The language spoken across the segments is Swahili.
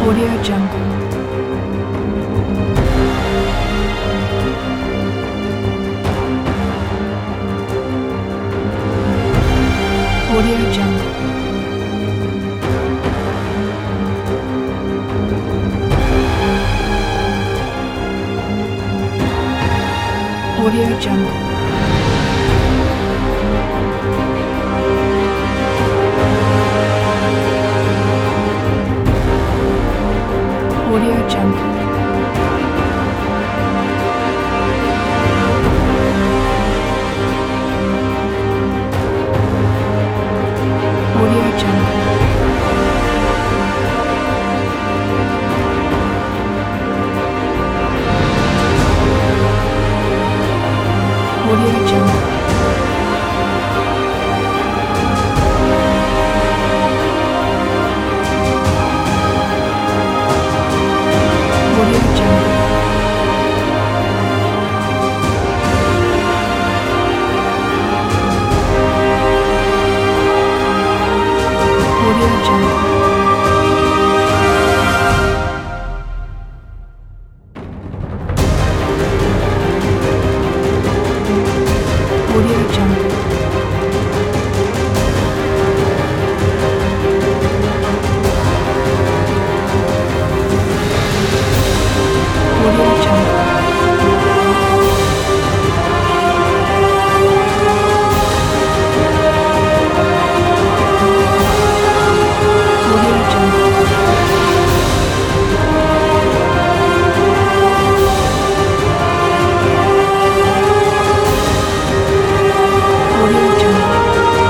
Audio Jungle. Audio Jungle. Audio Jungle. Audio Jungle. Audio Jungle. Audio Jungle. Audio Jungle. Audio Jungle. Audio Jungle. Audio Jungle. Audio Jungle. Audio Jungle.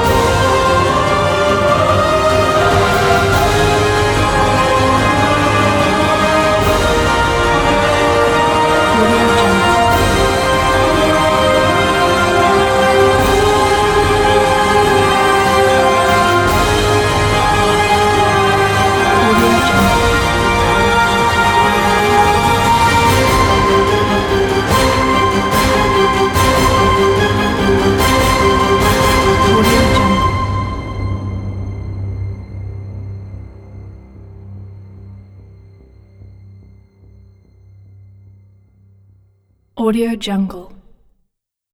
Audio Jungle. Audio Jungle. Audio Jungle. Audio Jungle.